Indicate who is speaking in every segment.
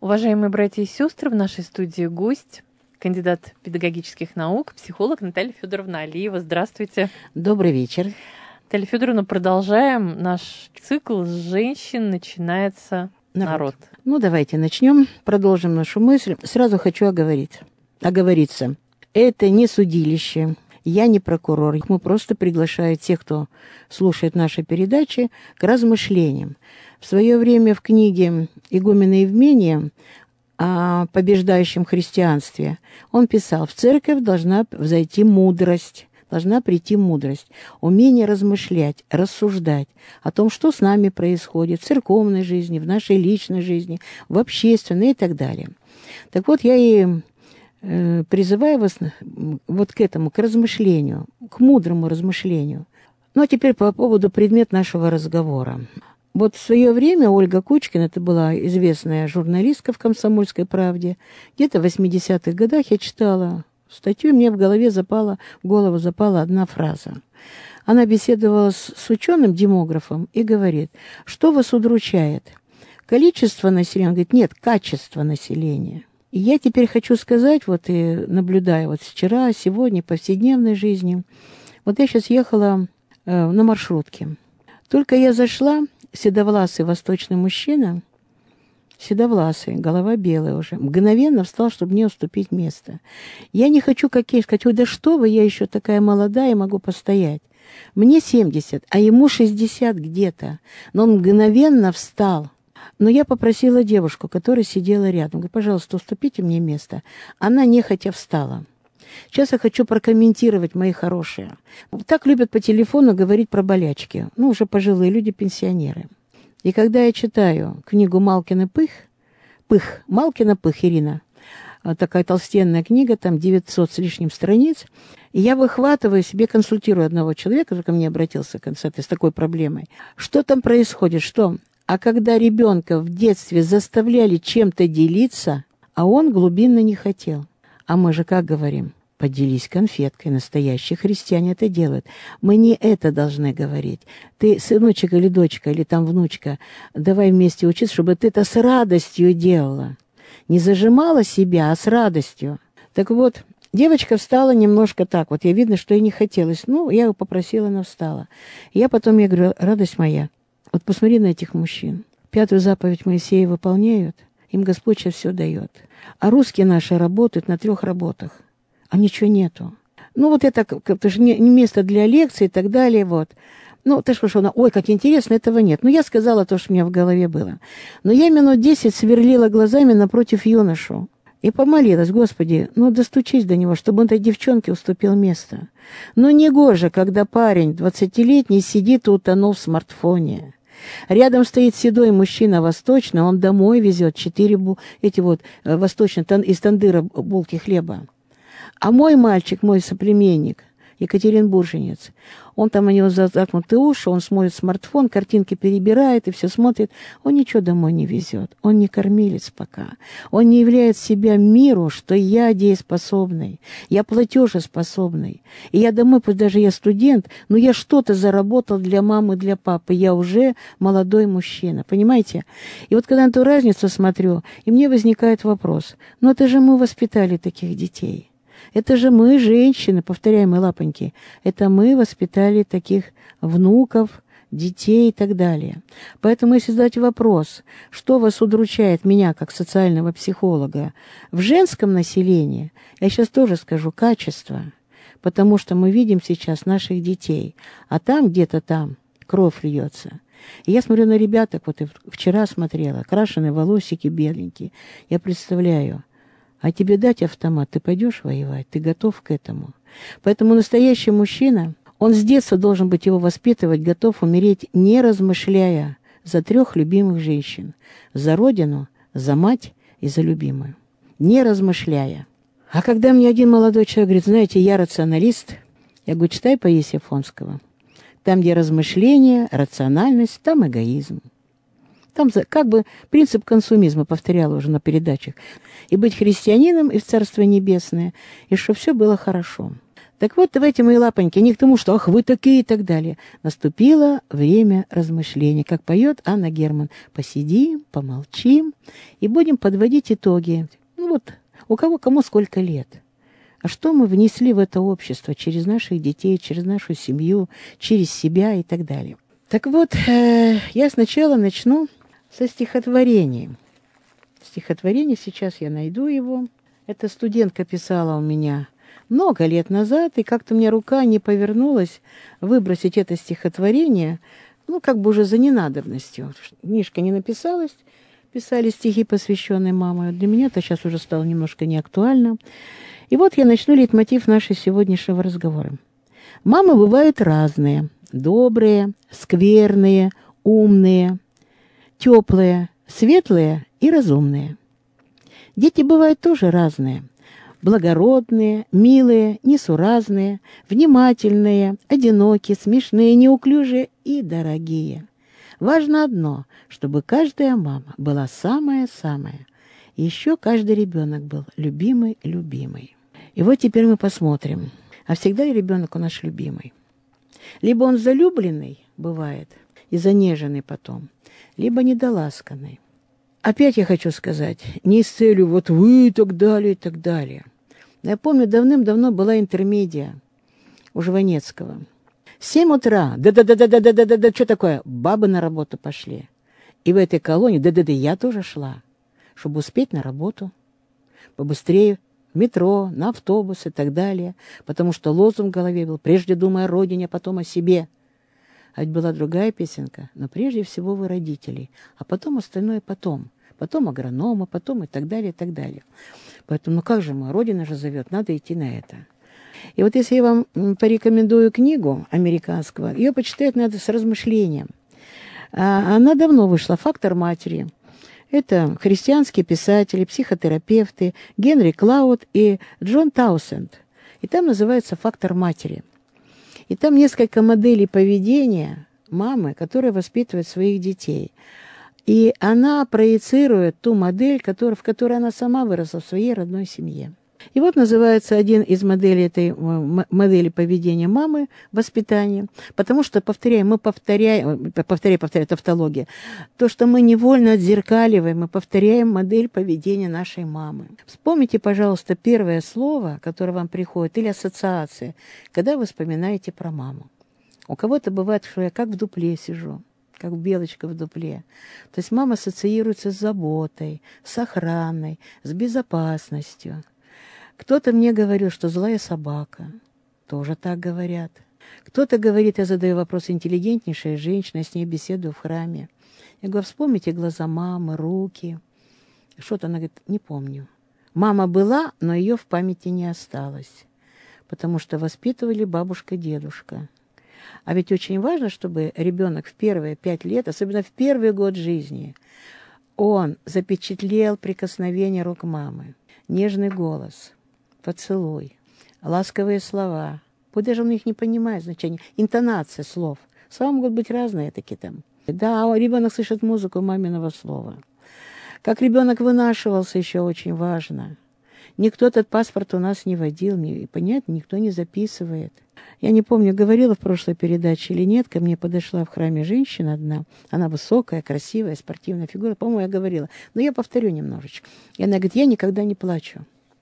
Speaker 1: Уважаемые братья и сестры, в нашей студии гость, кандидат педагогических наук, психолог Наталья Федоровна Алиева. Здравствуйте.
Speaker 2: Добрый вечер.
Speaker 1: Наталья Федоровна, продолжаем наш цикл «С женщин начинается народ».
Speaker 2: Ну, давайте начнем, продолжим нашу мысль. Сразу хочу оговориться. Это не судилище, я не прокурор. Мы просто приглашаем тех, кто слушает наши передачи, к размышлениям. В свое время в книге «Игумена Евмения» о побеждающем христианстве он писал: в церковь должна взойти мудрость, должна прийти мудрость, умение размышлять, рассуждать о том, что с нами происходит в церковной жизни, в нашей личной жизни, в общественной и так далее. Так вот, я и призываю вас вот к этому, к размышлению, к мудрому размышлению. Ну, а теперь по поводу предмета нашего разговора. Вот в свое время Ольга Кучкина, это была известная журналистка в «Комсомольской правде», где-то в 80-х годах я читала статью, и мне в голову запала одна фраза. Она беседовала с ученым-демографом и говорит: что вас удручает? Количество населения? Он говорит: нет, качество населения. И я теперь хочу сказать, вот и наблюдая вот вчера, сегодня, повседневной жизни, вот я сейчас ехала на маршрутке. Только я зашла, седовласый восточный мужчина, седовласый, голова белая уже, мгновенно встал, чтобы мне уступить место. Я не хочу сказать: ой, да что вы, я еще такая молодая, могу постоять. Мне 70, а ему 60 где-то. Но он мгновенно встал. Но я попросила девушку, которая сидела рядом, говорю: пожалуйста, уступите мне место. Она нехотя встала. Сейчас я хочу прокомментировать, мои хорошие. Так любят по телефону говорить про болячки. Ну, уже пожилые люди, пенсионеры. И когда я читаю книгу Малкина Малкина Пых, Ирина, такая толстенная книга, там 900 с лишним страниц, и я выхватываю себе, консультирую одного человека, который ко мне обратился с такой проблемой. Что там происходит? Что? А когда ребенка в детстве заставляли чем-то делиться, а он глубинно не хотел. А мы же как говорим? Поделись конфеткой. Настоящие христиане это делают. Мы не это должны говорить. Ты, сыночек или дочка, или там внучка, давай вместе учиться, чтобы ты это с радостью делала. Не зажимала себя, а с радостью. Так вот, девочка встала немножко так. Вот я видно, что ей не хотелось. Ну, я ее попросила, она встала. Я говорю: радость моя, вот посмотри на этих мужчин. 5-ю заповедь Моисея выполняют, им Господь сейчас все дает. А русские наши работают на 3 работах, а ничего нету. Ну, вот это же не место для лекций и так далее, вот. Ну, ты что, ой, как интересно, этого нет. Ну, я сказала то, что у меня в голове было. Но я минут 10 сверлила глазами напротив юношу и помолилась: Господи, ну, достучись до него, чтобы он этой девчонке уступил место. Ну, негоже, когда парень 20-летний сидит и утонул в смартфоне. Рядом стоит седой мужчина восточный, он домой везет 4 восточные из тандыра булки хлеба. А мой мальчик, мой соплеменник, екатеринбурженец, он там у него заткнутые уши, он смотрит смартфон, картинки перебирает и все смотрит. Он ничего домой не везет, он не кормилец пока. Он не являет себя миру, что я дееспособный, я платежеспособный. И я домой, пусть даже я студент, но я что-то заработал для мамы, для папы. Я уже молодой мужчина, понимаете? И вот когда на эту разницу смотрю, и мне возникает вопрос: ну это же мы воспитали таких детей. Это же мы, женщины, повторяем, мы лапоньки, это мы воспитали таких внуков, детей и так далее. Поэтому, если задать вопрос, что вас удручает, меня, как социального психолога, в женском населении, я сейчас тоже скажу: качество. Потому что мы видим сейчас наших детей, а там, где-то там, кровь льется. И я смотрю на ребяток, вот и вчера смотрела, крашеные волосики беленькие. Я представляю: а тебе дать автомат, ты пойдешь воевать, ты готов к этому. Поэтому настоящий мужчина, он с детства должен быть, его воспитывать, готов умереть, не размышляя, за 3 любимых женщин: за родину, за мать и за любимую. Не размышляя. А когда мне один молодой человек говорит: знаете, я рационалист, я говорю: читай Паисия Фонского. Там, где размышление, рациональность, там эгоизм. Там как бы принцип консумизма, повторяла уже на передачах. И быть христианином, и в Царство Небесное, и чтобы все было хорошо. Так вот, давайте, мои лапоньки, не к тому, что «ах, вы такие» и так далее. Наступило время размышления. Как поет Анна Герман. Посидим, помолчим и будем подводить итоги. Ну вот, у кого кому сколько лет. А что мы внесли в это общество через наших детей, через нашу семью, через себя и так далее. Так вот, я сначала начну со стихотворения. Стихотворение, сейчас я найду его. Эта студентка писала у меня много лет назад, и как-то у меня рука не повернулась выбросить это стихотворение, ну, как бы уже за ненадобностью. Книжка не написалась, писали стихи, посвященные маме. Для меня это сейчас уже стало немножко неактуально. И вот я начну лейтмотив нашего сегодняшнего разговора. Мамы бывают разные. Добрые, скверные, умные, теплые, светлые и разумные. Дети бывают тоже разные. Благородные, милые, несуразные, внимательные, одинокие, смешные, неуклюжие и дорогие. Важно одно, чтобы каждая мама была самая-самая. И еще каждый ребенок был любимый. И вот теперь мы посмотрим. А всегда ли ребенок у нас любимый? Либо он залюбленный, бывает, и занеженный потом, либо недоласканный. Опять я хочу сказать, не с целью вот вы и так далее, и так далее. Я помню, давным-давно была интермедия у Жванецкого. 7 утра, да-да-да-да-да-да-да, что такое? Бабы на работу пошли. И в этой колонии, да-да-да, я тоже шла, чтобы успеть на работу. Побыстрее в метро, на автобус и так далее. Потому что лозунг в голове был, прежде думай о родине, а потом о себе. А ведь была другая песенка, но прежде всего вы родители, а потом остальное потом. Потом агронома, потом и так далее, и так далее. Поэтому, ну как же мы, Родина же зовет, надо идти на это. И вот если я вам порекомендую книгу американского, ее почитать надо с размышлением. Она давно вышла, «Фактор матери». Это христианские писатели, психотерапевты Генри Клауд и Джон Таусенд. И там называется «Фактор матери». И там несколько моделей поведения мамы, которая воспитывает своих детей. И она проецирует ту модель, в которой она сама выросла в своей родной семье. И вот называется один из моделей этой модели поведения мамы воспитание, потому что, повторяю, тавтология, то, что мы невольно отзеркаливаем, мы повторяем модель поведения нашей мамы. Вспомните, пожалуйста, первое слово, которое вам приходит, или ассоциация, когда вы вспоминаете про маму. У кого-то бывает, что я как в дупле сижу, как белочка в дупле. То есть мама ассоциируется с заботой, с охраной, с безопасностью. Кто-то мне говорил, что злая собака. Тоже так говорят. Кто-то говорит, я задаю вопрос, интеллигентнейшая женщина, я с ней беседую в храме. Я говорю, вспомните глаза мамы, руки. Что-то она говорит, не помню. Мама была, но ее в памяти не осталось, потому что воспитывали бабушка, дедушка. А ведь очень важно, чтобы ребенок в первые 5 лет, особенно в первый год жизни, он запечатлел прикосновение рук мамы, нежный голос, поцелуй, ласковые слова. Пусть даже он их не понимает значения, интонация слов. Слова могут быть разные такие там. Да, ребенок слышит музыку маминого слова. Как ребенок вынашивался, еще очень важно. Никто этот паспорт у нас не водил, понятно, никто не записывает. Я не помню, говорила в прошлой передаче или нет, ко мне подошла в храме женщина одна, она высокая, красивая, спортивная фигура, по-моему, я говорила, но я повторю немножечко. И она говорит, я никогда не плачу.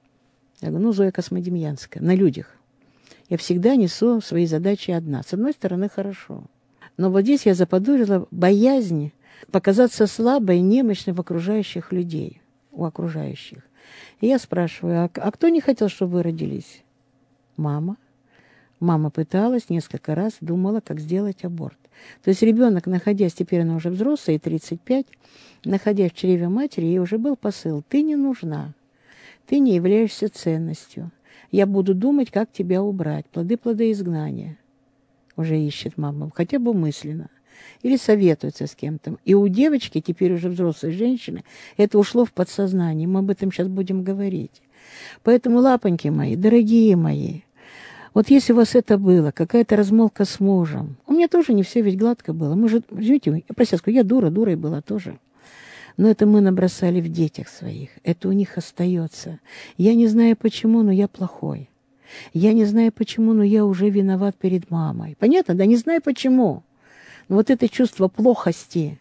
Speaker 2: Я говорю, ну, Зоя Космодемьянская, на людях. Я всегда несу свои задачи одна. С одной стороны, хорошо. Но вот здесь я заподозрила боязнь показаться слабой, немощной в окружающих людей, у окружающих. И я спрашиваю, а кто не хотел, чтобы вы родились? Мама. Мама пыталась несколько раз, думала, как сделать аборт. То есть ребенок, находясь, теперь она уже взрослая, 35, находясь в чреве матери, ей уже был посыл, ты не нужна, ты не являешься ценностью. Я буду думать, как тебя убрать, плоды изгнания. Уже ищет мама, хотя бы мысленно. Или советуется с кем-то. И у девочки, теперь уже взрослой женщины, это ушло в подсознание. Мы об этом сейчас будем говорить. Поэтому, лапоньки мои, дорогие мои, вот если у вас это было, какая-то размолвка с мужем, у меня тоже не все ведь гладко было. Мы же, извините, я про себя скажу, я дурой была тоже. Но это мы набросали в детях своих. Это у них остается. Я не знаю почему, но я плохой. Я не знаю почему, но я уже виноват перед мамой. Понятно? Да не знаю почему. Но вот это чувство плохости,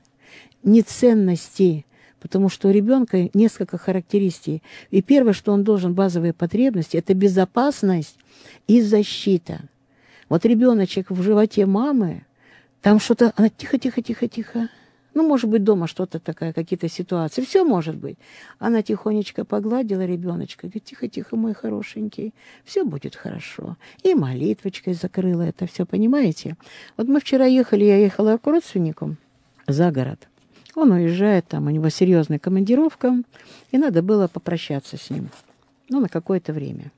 Speaker 2: неценности, потому что у ребенка несколько характеристик. И первое, что он должен, базовые потребности, это безопасность и защита. Вот ребеночек в животе мамы, там что-то, она тихо. Ну, может быть, дома что-то такое, какие-то ситуации. Все может быть. Она тихонечко погладила ребеночка, говорит, тихо, мой хорошенький, все будет хорошо. И молитвочкой закрыла это все, понимаете? Вот мы вчера ехали, я ехала к родственнику за город. Он уезжает, там у него серьезная командировка, и надо было попрощаться с ним, ну, на какое-то время.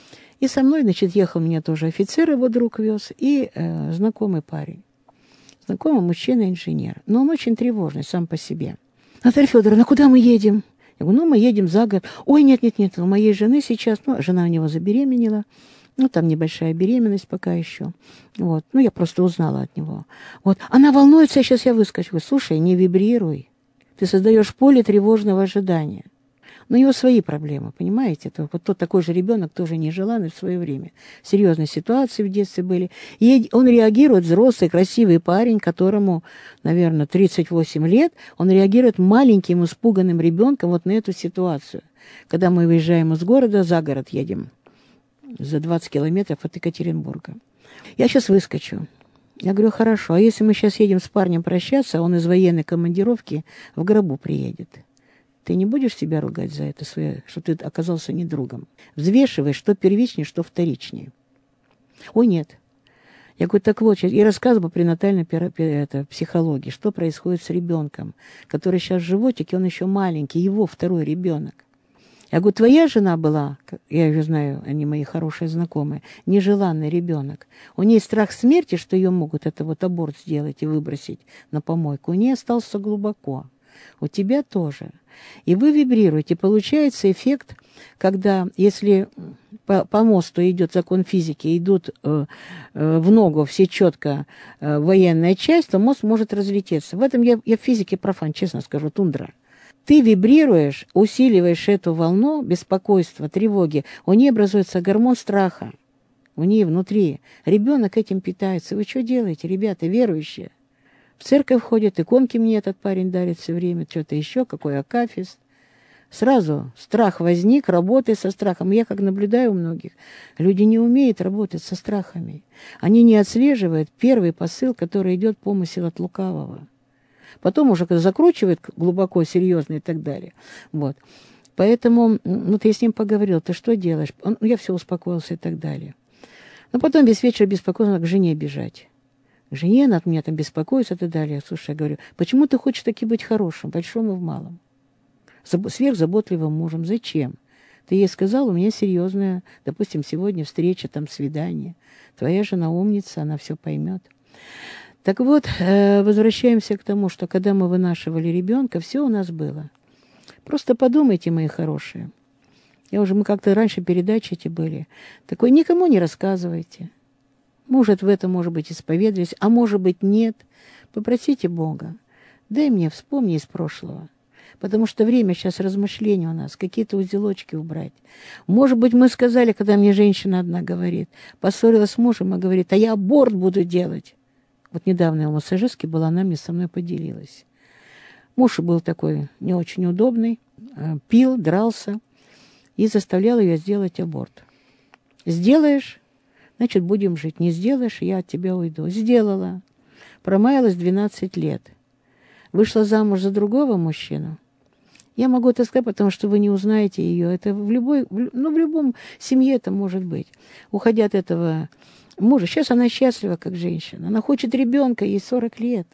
Speaker 2: И со мной, значит, ехал меня тоже офицер, его друг вез, и знакомый парень. Знакомый мужчина-инженер. Но он очень тревожный сам по себе. Наталья Федоровна, куда мы едем? Я говорю, мы едем за город. Ой, нет, у моей жены сейчас, жена у него забеременела. Там небольшая беременность пока еще. Вот. Я просто узнала от него. Вот. Она волнуется, сейчас я выскочу. Говорю, слушай, не вибрируй. Ты создаешь поле тревожного ожидания. Но у него свои проблемы, понимаете? Вот тот такой же ребенок, тоже нежеланный в свое время. Серьезные ситуации в детстве были. И он реагирует, взрослый, красивый парень, которому, наверное, 38 лет, он реагирует маленьким, испуганным ребенком вот на эту ситуацию. Когда мы выезжаем из города, за город едем, за 20 километров от Екатеринбурга. Я сейчас выскочу. Я говорю, хорошо, а если мы сейчас едем с парнем прощаться, он из военной командировки в гробу приедет? Ты не будешь себя ругать за это, что ты оказался не другом? Взвешивай, что первичнее, что вторичнее. Ой, нет. Я говорю, так вот, и рассказываю при натальной психологии, что происходит с ребенком, который сейчас в животике, он еще маленький, его второй ребенок. Я говорю, твоя жена была, я ее знаю, они мои хорошие знакомые, нежеланный ребенок. У нее страх смерти, что ее могут аборт сделать и выбросить на помойку. У нее остался глубоко. У тебя тоже. И вы вибрируете. Получается эффект, когда, если по мосту идет закон физики, идут в ногу все четко военная часть, то мост может разлететься. В этом я в физике профан, честно скажу, тундра. Ты вибрируешь, усиливаешь эту волну беспокойства, тревоги. У нее образуется гормон страха. У нее внутри. Ребенок этим питается. Вы что делаете, ребята, верующие? В церковь ходят, иконки мне этот парень дарит все время, что-то еще, какой акафист. Сразу страх возник, работай со страхом. Я как наблюдаю у многих, люди не умеют работать со страхами. Они не отслеживают первый посыл, который идет помысел от лукавого. Потом уже когда закручивает глубоко, серьезно и так далее. Вот. Поэтому, я с ним поговорила, ты что делаешь? Я все успокоился и так далее. Но потом весь вечер беспокоился, к жене бежать. К жене она от меня там беспокоится и так далее. Слушай, я говорю, почему ты хочешь таки быть хорошим, большим и в малом? Сверхзаботливым мужем. Зачем? Ты ей сказал, у меня серьезная, допустим, сегодня встреча, там свидание. Твоя жена умница, она все поймет. Так вот, возвращаемся к тому, что когда мы вынашивали ребенка, все у нас было. Просто подумайте, мои хорошие. Мы как-то раньше передачи эти были. Такой, никому не рассказывайте. Может, в этом, может быть, исповедались, а может быть, нет. Попросите Бога. Дай мне вспомни из прошлого. Потому что время сейчас размышлений у нас, какие-то узелочки убрать. Может быть, мы сказали, когда мне женщина одна говорит, поссорилась с мужем и говорит, а я аборт буду делать. Вот недавно я у массажистки была, она со мной поделилась. Муж был такой не очень удобный, пил, дрался и заставлял ее сделать аборт. Сделаешь, значит, будем жить. Не сделаешь, я от тебя уйду. Сделала. Промаялась 12 лет. Вышла замуж за другого мужчину. Я могу это сказать, потому что вы не узнаете ее. Это в любом семье это может быть. Уходя от этого мужа. Сейчас она счастлива, как женщина. Она хочет ребенка, ей 40 лет.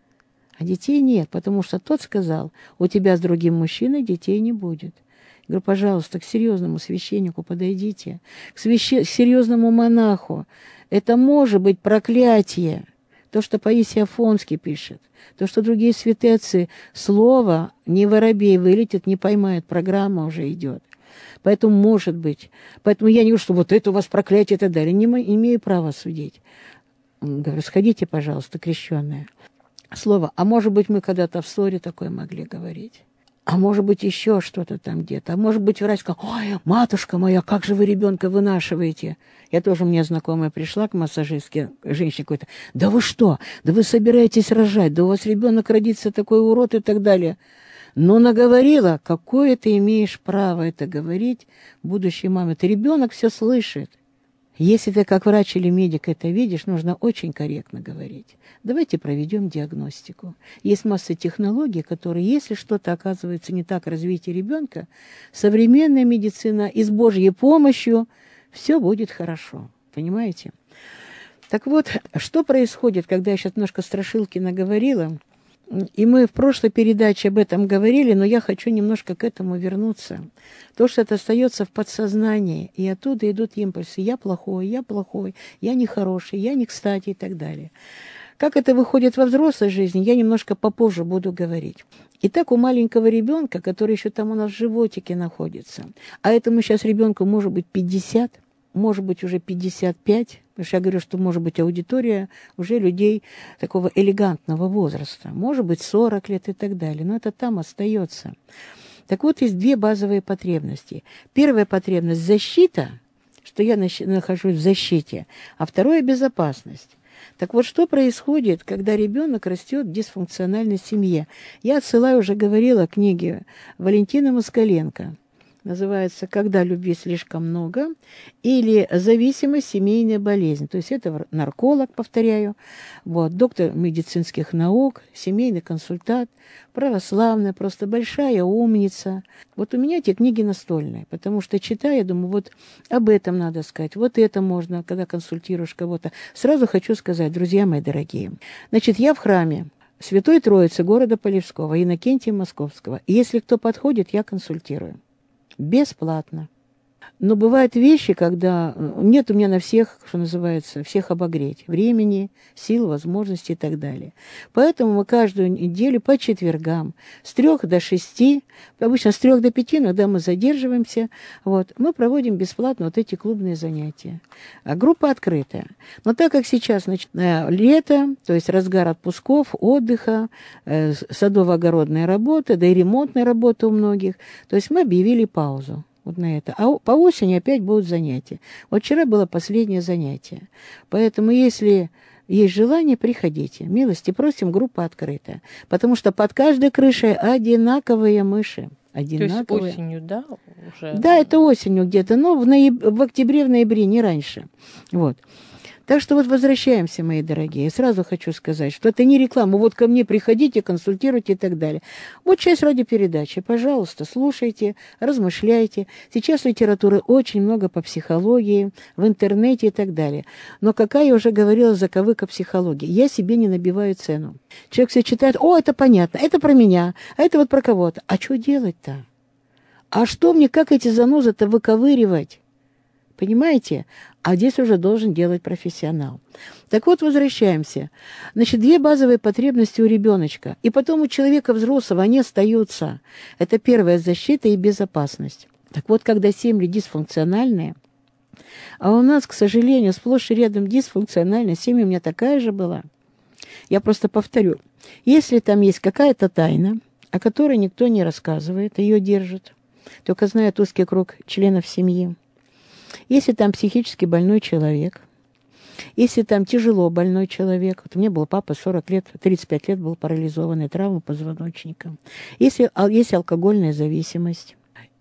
Speaker 2: А детей нет, потому что тот сказал, у тебя с другим мужчиной детей не будет. Я говорю, пожалуйста, к серьезному священнику подойдите, к серьезному монаху. Это может быть проклятие. То, что Паисий Афонский пишет, то, что другие святые отцы, слово не воробей вылетит, не поймает, программа уже идет. Поэтому может быть. Поэтому я не говорю, что вот это у вас проклятие и так далее. Не имею права судить. Говорю, сходите, пожалуйста, крещенная. Слово, а может быть, мы когда-то в ссоре такое могли говорить. А может быть, еще что-то там где-то. А может быть, врач сказал: ой, матушка моя, как же вы ребенка вынашиваете? Я тоже, мне знакомая пришла к массажистке, женщине какой-то. Да вы что? Да вы собираетесь рожать? Да у вас ребенок родится такой урод и так далее. Но наговорила, какое ты имеешь право это говорить будущей маме? Ты ребенок все слышит. Если ты как врач или медик это видишь, нужно очень корректно говорить. Давайте проведем диагностику. Есть масса технологий, которые, если что-то оказывается не так в развитии ребенка, современная медицина и с Божьей помощью все будет хорошо. Понимаете? Так вот, что происходит, когда я сейчас немножко страшилки наговорила, и мы в прошлой передаче об этом говорили, но я хочу немножко к этому вернуться. То, что это остается в подсознании, и оттуда идут импульсы. Я плохой, я нехороший, я не кстати и так далее. Как это выходит во взрослой жизни, я немножко попозже буду говорить. Итак, у маленького ребенка, который еще там у нас в животике находится, а этому сейчас ребенку может быть 50, может быть уже 55, потому что я говорю, что может быть аудитория уже людей такого элегантного возраста, может быть 40 лет и так далее, но это там остается. Так вот, есть две базовые потребности. Первая потребность – защита, что я нахожусь в защите, а вторая – безопасность. Так вот, что происходит, когда ребенок растет в дисфункциональной семье? Я отсылаю, уже говорила, книги Валентины Москаленко. Называется «Когда любви слишком много» или «Зависимость, семейная болезнь». То есть это нарколог, повторяю, вот, доктор медицинских наук, семейный консультант, православная, просто большая умница. Вот у меня эти книги настольные, потому что, читая, я думаю, вот об этом надо сказать, вот это можно, когда консультируешь кого-то. Сразу хочу сказать, друзья мои дорогие, значит, я в храме Святой Троицы города Полевского, Иннокентия Московского. И если кто подходит, я консультирую. Бесплатно. Но бывают вещи, когда нет у меня на всех, что называется, всех обогреть. Времени, сил, возможностей и так далее. Поэтому мы каждую неделю по четвергам с 3 до 6, обычно с 3 до 5, иногда мы задерживаемся, вот, мы проводим бесплатно вот эти клубные занятия. А группа открытая. Но так как сейчас лето, то есть разгар отпусков, отдыха, садово-огородная работа, да и ремонтная работа у многих, то есть мы объявили паузу. Вот на это. А по осени опять будут занятия. Вот вчера было последнее занятие. Поэтому, если есть желание, приходите. Милости просим, группа открыта. Потому что под каждой крышей одинаковые мыши. Одинаковые.
Speaker 1: То есть осенью, да? Уже?
Speaker 2: Да, это осенью где-то, но в октябре, в ноябре, не раньше. Вот. Так что вот возвращаемся, мои дорогие. Сразу хочу сказать, что это не реклама. Вот ко мне приходите, консультируйте и так далее. Вот часть радиопередачи. Пожалуйста, слушайте, размышляйте. Сейчас литературы очень много по психологии, в интернете и так далее. Но, какая я уже говорила, заковыка психологии. Я себе не набиваю цену. Человек все читает: о, это понятно, это про меня, а это вот про кого-то. А что делать-то? А что мне, как эти занозы-то выковыривать? Понимаете? А здесь уже должен делать профессионал. Так вот, возвращаемся. Значит, две базовые потребности у ребеночка. И потом у человека взрослого они остаются. Это первая — защита и безопасность. Так вот, когда семьи дисфункциональные, а у нас, к сожалению, сплошь и рядом дисфункциональная семья у меня такая же была. Я просто повторю. Если там есть какая-то тайна, о которой никто не рассказывает, ее держит, только знает узкий круг членов семьи, если там психически больной человек, если там тяжело больной человек, вот у меня был папа 40 лет, 35 лет был парализованный, травма позвоночника, если есть алкогольная зависимость,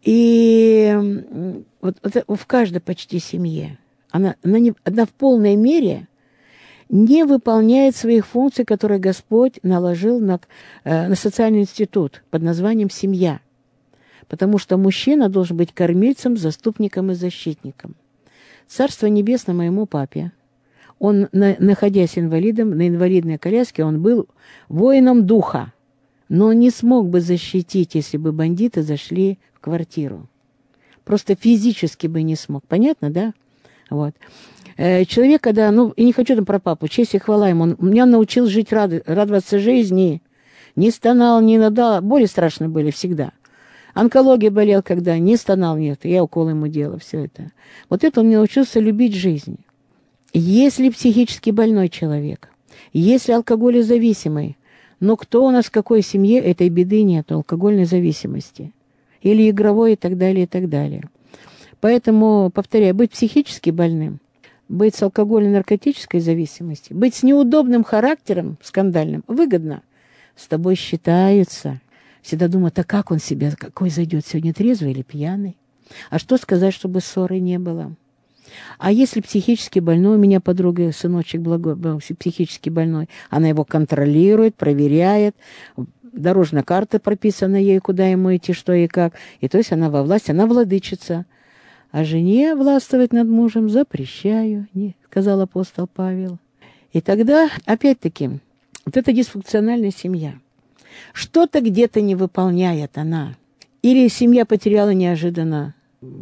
Speaker 2: и вот в каждой почти семье она в полной мере не выполняет своих функций, которые Господь наложил на социальный институт под названием «семья». Потому что мужчина должен быть кормильцем, заступником и защитником. Царство небесное моему папе. Он, находясь инвалидом, на инвалидной коляске, он был воином духа. Но он не смог бы защитить, если бы бандиты зашли в квартиру. Просто физически бы не смог. Понятно, да? Вот. Человек, когда... и не хочу там про папу, честь и хвала ему. Он меня научил жить, радоваться жизни. Не стонал, не надал. Боли страшные были всегда. Онкология болел, когда не стонал, нет, я укол ему делала, все это. Вот это он мне научился любить жизнь. Если психически больной человек, если алкоголезависимый, Но кто у нас в какой семье, этой беды нет, алкогольной зависимости. Или игровой и так далее, и так далее. Поэтому, повторяю, быть психически больным, быть с алкогольно-наркотической зависимостью, быть с неудобным характером, скандальным, выгодно. С тобой считаются. Всегда думают, а как он себя, какой зайдет сегодня, трезвый или пьяный? А что сказать, чтобы ссоры не было? А если психически больной, у меня подруга, сыночек был психически больной, она его контролирует, проверяет, дорожная карта прописана ей, куда ему идти, что и как. И то есть она во власти, она владычица. А жене властвовать над мужем запрещаю, сказал апостол Павел. И тогда, опять-таки, вот эта дисфункциональная семья. Что-то где-то не выполняет она. Или семья потеряла неожиданно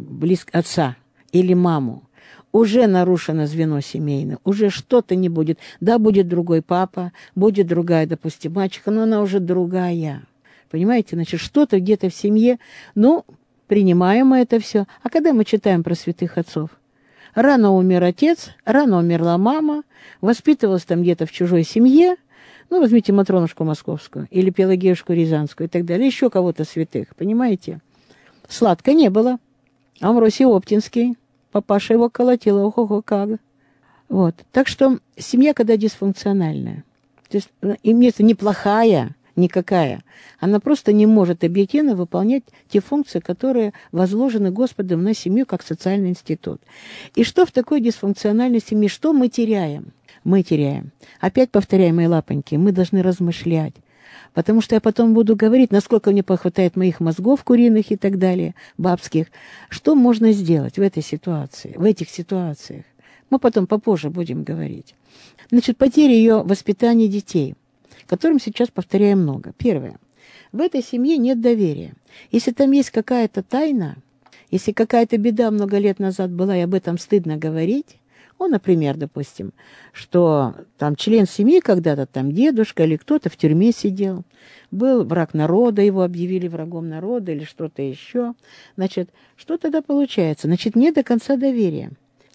Speaker 2: отца или маму. Уже нарушено звено семейное, уже что-то не будет. Да, будет другой папа, будет другая, допустим, мачеха, но она уже другая. Понимаете, значит, что-то где-то в семье, ну, принимаем мы это все. А когда мы читаем про святых отцов? Рано умер отец, рано умерла мама, воспитывалась там где-то в чужой семье. Ну, возьмите Матронушку Московскую или Пелагеюшку Рязанскую и так далее. Еще кого-то святых, понимаете? Сладко не было. Амвросий Оптинский, папаша его колотила, ого-го как. Вот. Так что семья, когда дисфункциональная, то есть имеется неплохая, никакая, она просто не может объективно выполнять те функции, которые возложены Господом на семью как социальный институт. И что в такой дисфункциональной семье, что мы теряем? Мы теряем. Опять повторяю, мои лапоньки, мы должны размышлять. Потому что я потом буду говорить, насколько мне хватает моих мозгов куриных и так далее, бабских. Что можно сделать в этой ситуации, в этих ситуациях? Мы потом попозже будем говорить. Значит, потеря ее воспитания детей, которым сейчас, повторяю, много. Первое. В этой семье нет доверия. Если там есть какая-то тайна, если какая-то беда много лет назад была, и об этом стыдно говорить, например, допустим, что там член семьи когда-то, там дедушка или кто-то в тюрьме сидел, был враг народа, его объявили врагом народа или что-то еще. Значит, что тогда получается? Значит, нет до конца доверия.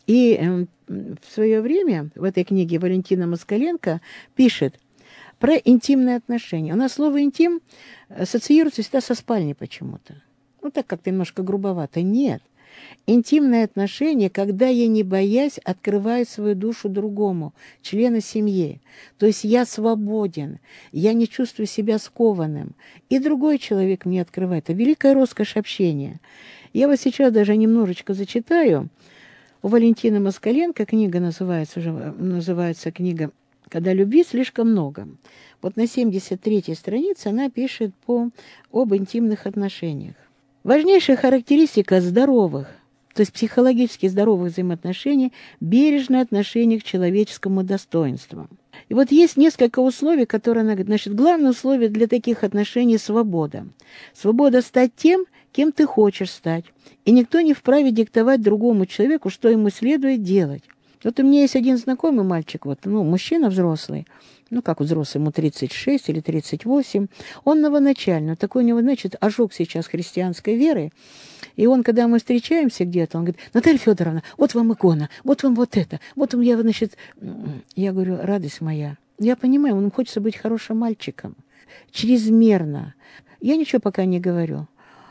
Speaker 2: И в свое время в этой книге Валентина Москаленко пишет про интимные отношения. У нас слово «интим» ассоциируется всегда со спальней почему-то. Ну, так как-то немножко грубовато. Нет. Интимные отношения, когда я, не боясь, открываю свою душу другому, члену семьи. То есть я свободен, я не чувствую себя скованным. И другой человек мне открывает. Это великая роскошь общения. Я вот сейчас даже немножечко зачитаю. У Валентины Москаленко книга называется книга «Когда любви слишком много». Вот на 73-й странице она пишет об интимных отношениях. Важнейшая характеристика здоровых, то есть психологически здоровых взаимоотношений, бережное отношение к человеческому достоинству. И вот есть несколько условий, которые она говорит. Значит, главное условие для таких отношений – свобода. Свобода стать тем, кем ты хочешь стать. И никто не вправе диктовать другому человеку, что ему следует делать. Вот у меня есть один знакомый мальчик, мужчина взрослый, как взрослый, ему 36 или 38, он новоначально, такой у него, ожог сейчас христианской веры, и он, когда мы встречаемся где-то, он говорит: Наталья Федоровна, вот вам икона, вот вам вот это, вот вам я говорю: радость моя, я понимаю, он хочется быть хорошим мальчиком, чрезмерно, я ничего пока не говорю,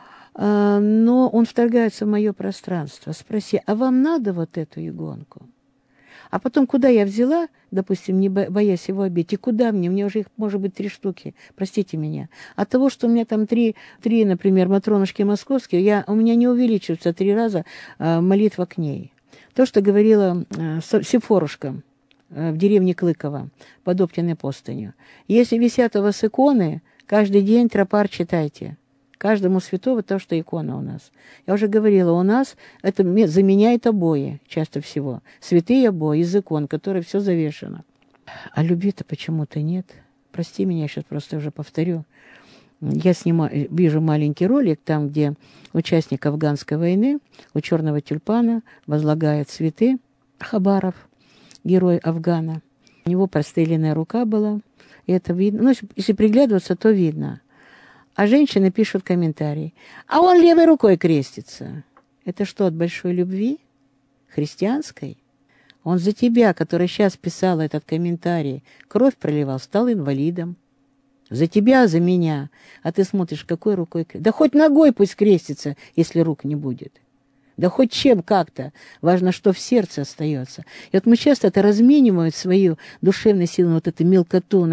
Speaker 2: но он вторгается в мое пространство, спроси: а вам надо вот эту иконку? А потом, куда я взяла, допустим, не боясь его обидеть, и куда мне уже их, может быть, 3 штуки, простите меня. От того, что у меня там 3, например, Матронушки Московские, у меня не увеличивается 3 раза молитва к ней. То, что говорила Сефорушка в деревне Клыково под Оптиной постынью. Если висят у вас иконы, каждый день тропар читайте. Каждому святого то, что икона у нас. Я уже говорила, у нас это заменяет обои чаще всего. Святые обои из икон, которые все завешено. А любви-то почему-то нет. Прости меня, я сейчас просто уже повторю. Я вижу маленький ролик, там, где участник афганской войны у черного тюльпана возлагает цветы. Хабаров, герой Афгана. У него простреленная рука была. И это видно. Если приглядываться, то видно. А женщины пишут комментарии: а он левой рукой крестится. Это что, от большой любви? Христианской? Он за тебя, который сейчас писал этот комментарий, кровь проливал, стал инвалидом. За тебя, за меня. А ты смотришь, какой рукой... Да хоть ногой пусть крестится, если рук не будет. Да хоть чем как-то. Важно, что в сердце остается. И вот мы часто это размениваем свою душевную силу, вот эту мелкоту,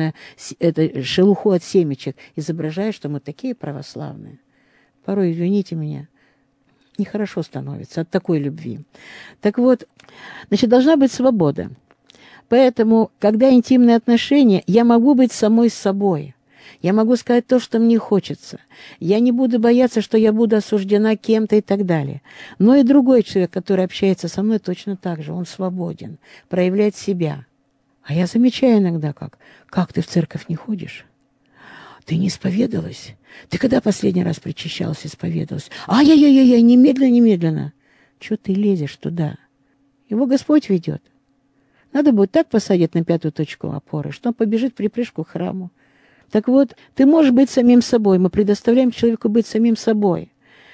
Speaker 2: это шелуху от семечек, изображая, что мы такие православные. Порой, извините меня, нехорошо становится от такой любви. Так вот, значит, должна быть свобода. Поэтому, когда интимные отношения, я могу быть самой собой. Я могу сказать то, что мне хочется. Я не буду бояться, что я буду осуждена кем-то и так далее. Но и другой человек, который общается со мной, точно так же. Он свободен, проявляет себя. А я замечаю иногда, как ты в церковь не ходишь? Ты не исповедалась? Ты когда последний раз причащалась, исповедалась? Ай-яй-яй-яй, немедленно. Чего ты лезешь туда? Его Господь ведет. Надо будет так посадить на 5-ю точку опоры, что он побежит в припрыжку к храму. Так вот, ты можешь быть самим собой. Мы предоставляем человеку быть самим собой.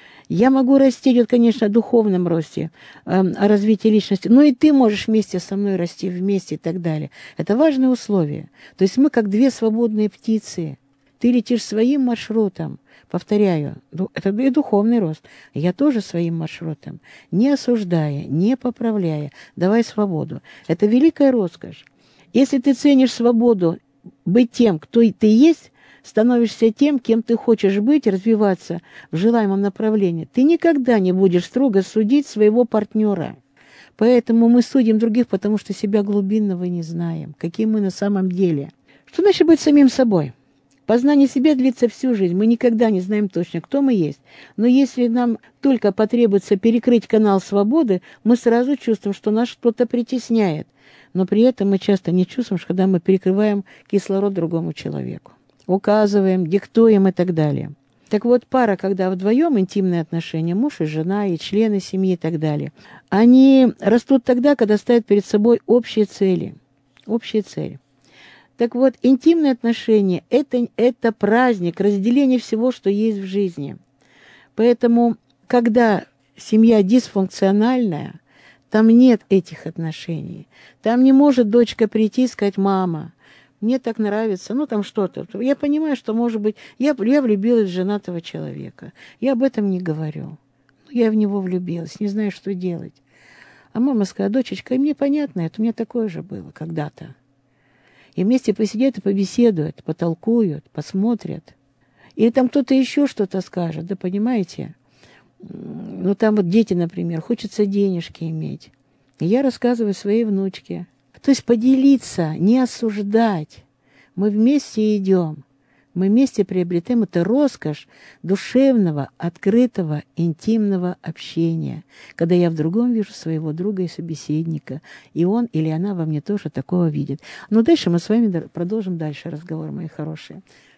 Speaker 2: Я могу расти, вот, конечно, о духовном росте, о развитии личности, но и ты можешь вместе со мной расти вместе и так далее. Это важное условие. То есть мы как две свободные птицы. Ты летишь своим маршрутом, повторяю, это и духовный рост. Я тоже своим маршрутом, не осуждая, не поправляя, давай свободу. Это великая роскошь. Если ты ценишь свободу, быть тем, кто ты есть, становишься тем, кем ты хочешь быть, развиваться в желаемом направлении, ты никогда не будешь строго судить своего партнера. Поэтому мы судим других, потому что себя глубинного не знаем, каким мы на самом деле. Что значит быть самим собой? Познание себя длится всю жизнь. Мы никогда не знаем точно, кто мы есть. Но если нам только потребуется перекрыть канал свободы, мы сразу чувствуем, что нас кто-то притесняет. Но при этом мы часто не чувствуем, что когда мы перекрываем кислород другому человеку. Указываем, диктуем и так далее. Так вот, пара, когда вдвоем интимные отношения, муж и жена, и члены семьи и так далее, они растут тогда, когда ставят перед собой общие цели. Общие цели. Так вот, интимные отношения – это праздник, разделение всего, что есть в жизни. Поэтому, когда семья дисфункциональная, там нет этих отношений. Там не может дочка прийти и сказать: «Мама, мне так нравится», ну там что-то. Я понимаю, что, может быть, я влюбилась в женатого человека. Я об этом не говорю. Я в него влюбилась, не знаю, что делать. А мама сказала: «Дочечка, мне понятно, это у меня такое же было когда-то». И вместе посидят и побеседуют, потолкуют, посмотрят. Или там кто-то еще что-то скажет, да, понимаете? Ну, там вот дети, например, хочется денежки иметь. И я рассказываю своей внучке. То есть поделиться, не осуждать. Мы вместе идем. Мы вместе приобретаем это роскошь душевного, открытого, интимного общения. Когда я в другом вижу своего друга и собеседника, и он или она во мне тоже такого видит. Но дальше мы с вами продолжим дальше разговор, мои хорошие.